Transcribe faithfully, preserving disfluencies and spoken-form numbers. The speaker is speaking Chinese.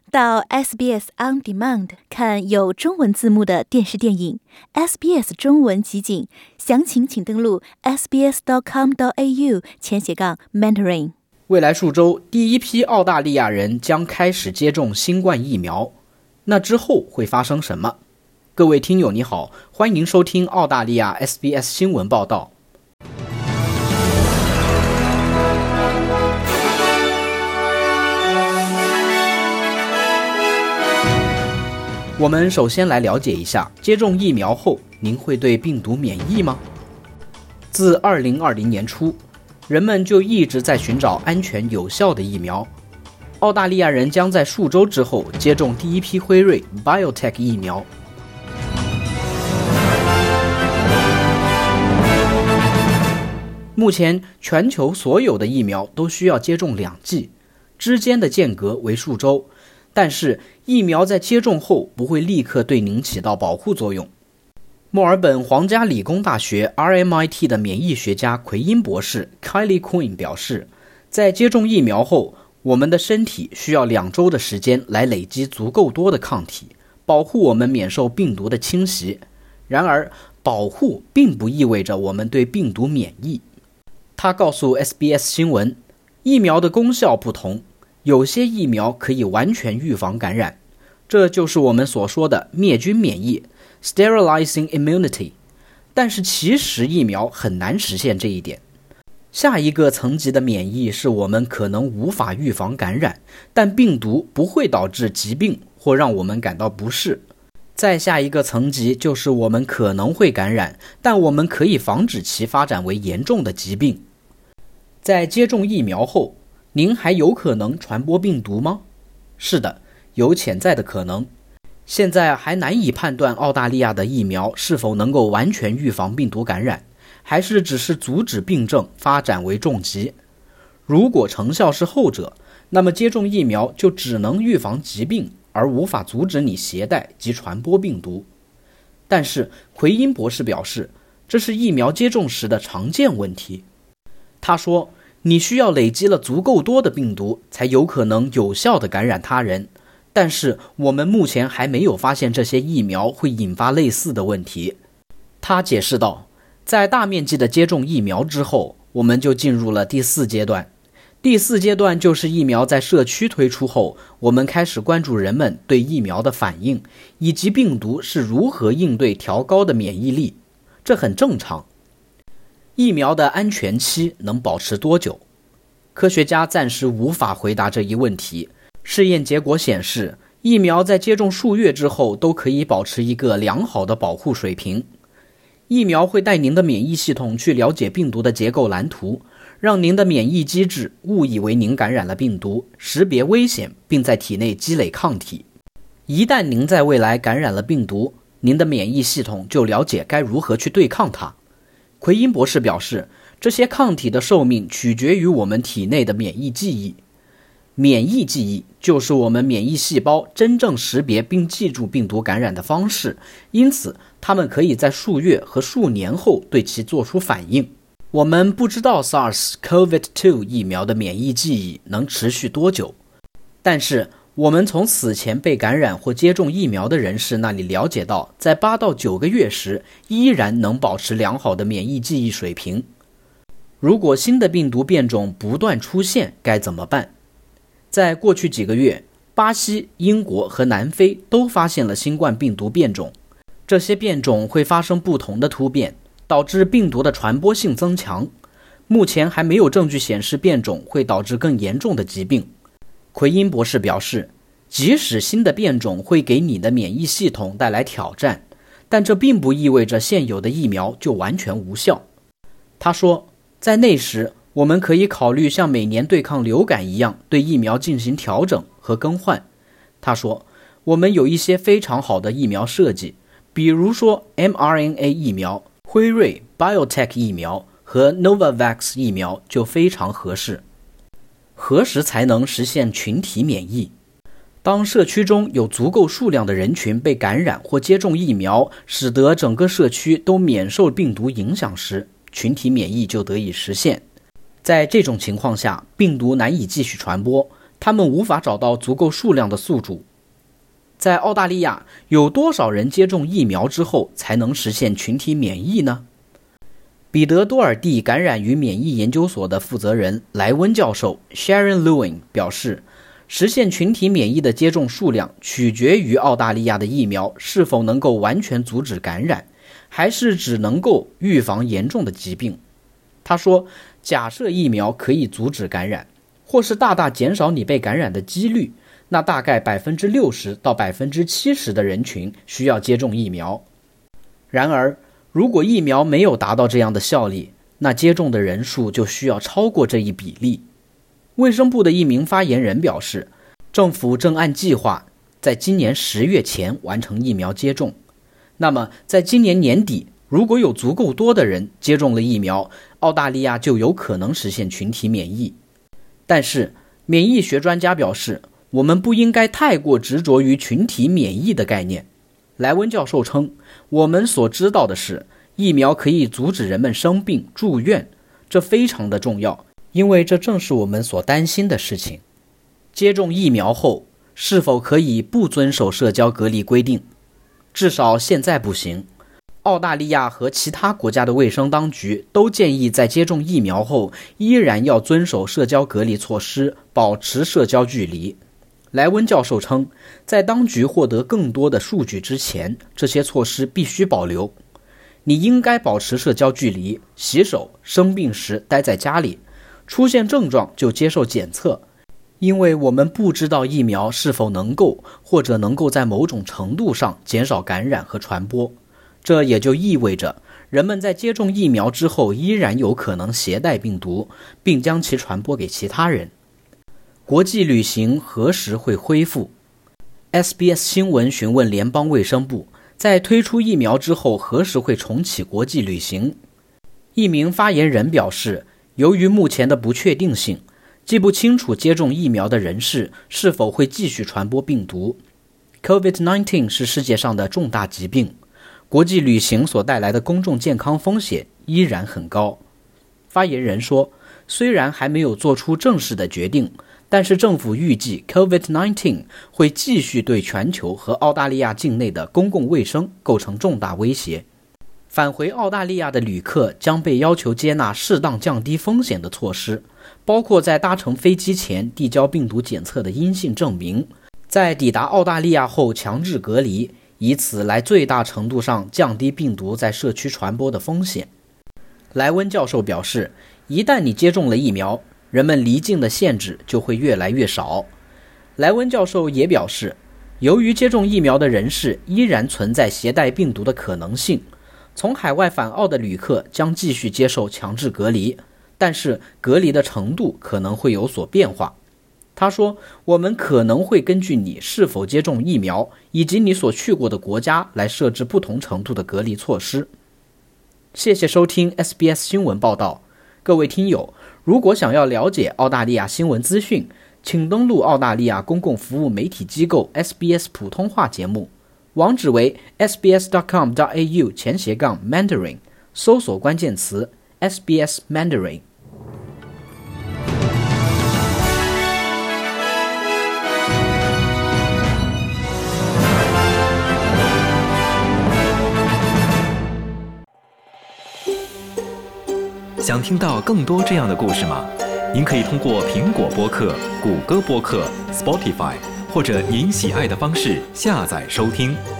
到 S B S On Demand 看有中文字幕的电视电影 S B S 中文集锦，详情请登录 s b s dot com dot a u 前斜杠 mentoring。 未来数周，第一批澳大利亚人将开始接种新冠疫苗，那之后会发生什么？各位听友你好，欢迎收听澳大利亚 S B S 新闻报道。我们首先来了解一下，接种疫苗后您会对病毒免疫吗？自二零二零年初，人们就一直在寻找安全有效的疫苗。澳大利亚人将在数周之后接种第一批辉瑞 BioNTech 疫苗。目前全球所有的疫苗都需要接种两剂，之间的间隔为数周，但是疫苗在接种后不会立刻对您起到保护作用。墨尔本皇家理工大学 R M I T 的免疫学家奎因博士 Kylie Quinn 表示，在接种疫苗后，我们的身体需要两周的时间来累积足够多的抗体，保护我们免受病毒的侵袭。然而，保护并不意味着我们对病毒免疫。他告诉 S B S 新闻，疫苗的功效不同，有些疫苗可以完全预防感染，这就是我们所说的灭菌免疫 sterilizing immunity， 但是其实疫苗很难实现这一点。下一个层级的免疫是我们可能无法预防感染，但病毒不会导致疾病或让我们感到不适。再下一个层级就是我们可能会感染，但我们可以防止其发展为严重的疾病。在接种疫苗后，您还有可能传播病毒吗？是的，有潜在的可能。现在还难以判断澳大利亚的疫苗是否能够完全预防病毒感染，还是只是阻止病症发展为重疾。如果成效是后者，那么接种疫苗就只能预防疾病，而无法阻止你携带及传播病毒。但是奎因博士表示，这是疫苗接种时的常见问题。他说，你需要累积了足够多的病毒，才有可能有效地感染他人。但是我们目前还没有发现这些疫苗会引发类似的问题。他解释道，在大面积的接种疫苗之后，我们就进入了第四阶段。第四阶段就是疫苗在社区推出后，我们开始关注人们对疫苗的反应，以及病毒是如何应对调高的免疫力。这很正常。疫苗的安全期能保持多久？科学家暂时无法回答这一问题。试验结果显示，疫苗在接种数月之后都可以保持一个良好的保护水平。疫苗会带您的免疫系统去了解病毒的结构蓝图，让您的免疫机制误以为您感染了病毒，识别危险，并在体内积累抗体。一旦您在未来感染了病毒，您的免疫系统就了解该如何去对抗它。奎因博士表示，这些抗体的寿命取决于我们体内的免疫记忆。免疫记忆就是我们免疫细胞真正识别并记住病毒感染的方式，因此它们可以在数月和数年后对其做出反应。我们不知道 SARS-C o V 二 疫苗的免疫记忆能持续多久，但是我们从此前被感染或接种疫苗的人士那里了解到，在八到九个月时依然能保持良好的免疫记忆水平。如果新的病毒变种不断出现，该怎么办？在过去几个月，巴西、英国和南非都发现了新冠病毒变种。这些变种会发生不同的突变，导致病毒的传播性增强。目前还没有证据显示变种会导致更严重的疾病。奎因博士表示，即使新的变种会给你的免疫系统带来挑战，但这并不意味着现有的疫苗就完全无效。他说，在那时，我们可以考虑像每年对抗流感一样对疫苗进行调整和更换。他说，我们有一些非常好的疫苗设计，比如说 M R N A 疫苗、辉瑞 BioNTech 疫苗和 Novavax 疫苗就非常合适。何时才能实现群体免疫？当社区中有足够数量的人群被感染或接种疫苗，使得整个社区都免受病毒影响时，群体免疫就得以实现。在这种情况下，病毒难以继续传播， 他们无法找到足够数量的宿主。在澳大利亚，有多少人接种疫苗之后才能实现群体免疫呢？彼得多尔蒂感染与免疫研究所的负责人莱温教授 Sharon Lewin 表示，实现群体免疫的接种数量取决于澳大利亚的疫苗是否能够完全阻止感染，还是只能够预防严重的疾病。他说，假设疫苗可以阻止感染，或是大大减少你被感染的几率，那大概 百分之六十 到 百分之七十 的人群需要接种疫苗。然而，如果疫苗没有达到这样的效力，那接种的人数就需要超过这一比例。卫生部的一名发言人表示，政府正按计划在今年十月前完成疫苗接种。那么，在今年年底，如果有足够多的人接种了疫苗，澳大利亚就有可能实现群体免疫。但是，免疫学专家表示，我们不应该太过执着于群体免疫的概念。莱温教授称，我们所知道的是，疫苗可以阻止人们生病、住院，这非常的重要，因为这正是我们所担心的事情。接种疫苗后，是否可以不遵守社交隔离规定？至少现在不行。澳大利亚和其他国家的卫生当局都建议在接种疫苗后依然要遵守社交隔离措施，保持社交距离。莱温教授称，在当局获得更多的数据之前，这些措施必须保留。你应该保持社交距离，洗手，生病时待在家里，出现症状就接受检测，因为我们不知道疫苗是否能够或者能够在某种程度上减少感染和传播。这也就意味着，人们在接种疫苗之后依然有可能携带病毒，并将其传播给其他人。国际旅行何时会恢复？ S B S 新闻询问联邦卫生部，在推出疫苗之后何时会重启国际旅行。一名发言人表示，由于目前的不确定性，既不清楚接种疫苗的人士是否会继续传播病毒。 COVID 十九 是世界上的重大疾病，国际旅行所带来的公众健康风险依然很高。发言人说，虽然还没有做出正式的决定，但是政府预计 COVID 十九 会继续对全球和澳大利亚境内的公共卫生构成重大威胁。返回澳大利亚的旅客将被要求接纳适当降低风险的措施，包括在搭乘飞机前递交病毒检测的阴性证明，在抵达澳大利亚后强制隔离，以此来最大程度上降低病毒在社区传播的风险。莱温教授表示，一旦你接种了疫苗，人们离境的限制就会越来越少。莱温教授也表示，由于接种疫苗的人士依然存在携带病毒的可能性，从海外返澳的旅客将继续接受强制隔离，但是隔离的程度可能会有所变化。他说，我们可能会根据你是否接种疫苗以及你所去过的国家来设置不同程度的隔离措施。谢谢收听 S B S 新闻报道。各位听友，如果想要了解澳大利亚新闻资讯，请登录澳大利亚公共服务媒体机构 S B S 普通话节目，网址为 s b s dot com dot a u 前斜杠 Mandarin， 搜索关键词 S B S Mandarin。 想听到更多这样的故事吗？您可以通过苹果播客、谷歌播客、Spotify 或者您喜爱的方式下载收听。